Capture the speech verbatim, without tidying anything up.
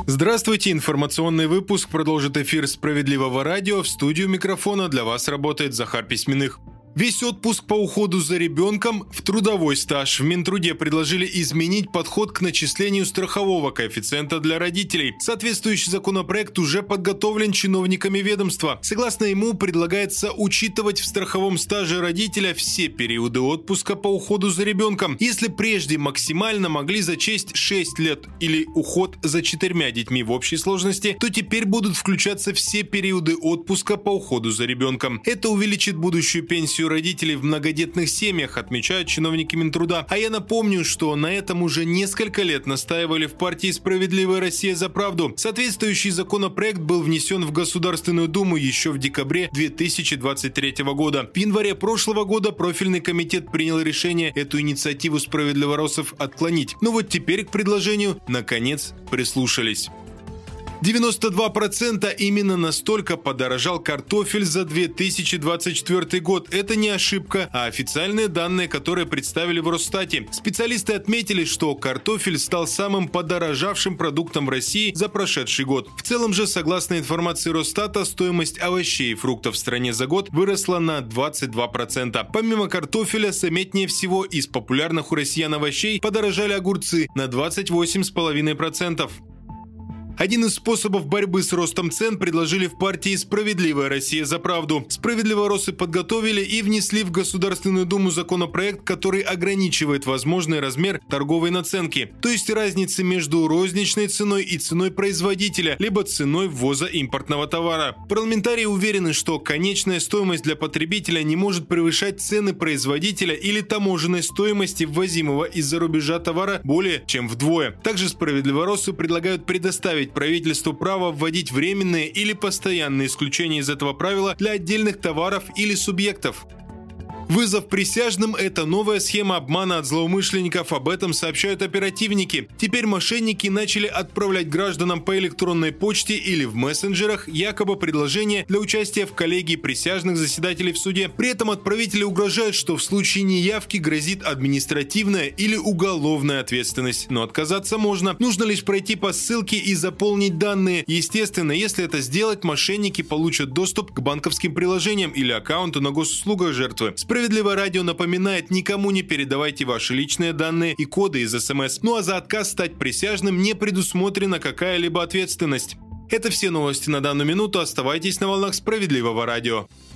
Здравствуйте, информационный выпуск продолжит эфир «Справедливого радио». В студию микрофона для вас работает Захар Письменных. Весь отпуск по уходу за ребенком в трудовой стаж. В Минтруде предложили изменить подход к начислению страхового коэффициента для родителей. Соответствующий законопроект уже подготовлен чиновниками ведомства. Согласно ему, предлагается учитывать в страховом стаже родителя все периоды отпуска по уходу за ребенком. Если прежде максимально могли зачесть шесть лет или уход за четырьмя детьми в общей сложности, то теперь будут включаться все периоды отпуска по уходу за ребенком. Это увеличит будущую пенсию родителей в многодетных семьях, отмечают чиновники Минтруда. А я напомню, что на этом уже несколько лет настаивали в партии «Справедливая Россия за правду». Соответствующий законопроект был внесен в Государственную Думу еще в декабре две тысячи двадцать третьего года. В январе прошлого года профильный комитет принял решение эту инициативу справедливороссов отклонить. Но вот теперь к предложению наконец прислушались. девяносто два процента именно настолько подорожал картофель за две тысячи двадцать четвёртый год. Это не ошибка, а официальные данные, которые представили в Росстате. Специалисты отметили, что картофель стал самым подорожавшим продуктом в России за прошедший год. В целом же, согласно информации Росстата, стоимость овощей и фруктов в стране за год выросла на двадцать два процента. Помимо картофеля, заметнее всего из популярных у россиян овощей подорожали огурцы на двадцать восемь целых пять десятых процента. Один из способов борьбы с ростом цен предложили в партии «Справедливая Россия за правду». Справедливороссы подготовили и внесли в Государственную Думу законопроект, который ограничивает возможный размер торговой наценки, то есть разницы между розничной ценой и ценой производителя, либо ценой ввоза импортного товара. Парламентарии уверены, что конечная стоимость для потребителя не может превышать цены производителя или таможенной стоимости ввозимого из-за рубежа товара более чем вдвое. Также справедливороссы предлагают предоставить правительству право вводить временные или постоянные исключения из этого правила для отдельных товаров или субъектов. Вызов присяжным – это новая схема обмана от злоумышленников, об этом сообщают оперативники. Теперь мошенники начали отправлять гражданам по электронной почте или в мессенджерах якобы предложения для участия в коллегии присяжных заседателей в суде. При этом отправители угрожают, что в случае неявки грозит административная или уголовная ответственность. Но отказаться можно. Нужно лишь пройти по ссылке и заполнить данные. Естественно, если это сделать, мошенники получат доступ к банковским приложениям или аккаунту на госуслугах жертвы. Справедливое радио напоминает: никому не передавайте ваши личные данные и коды из СМС. Ну а за отказ стать присяжным не предусмотрена какая-либо ответственность. Это все новости на данную минуту. Оставайтесь на волнах Справедливого радио.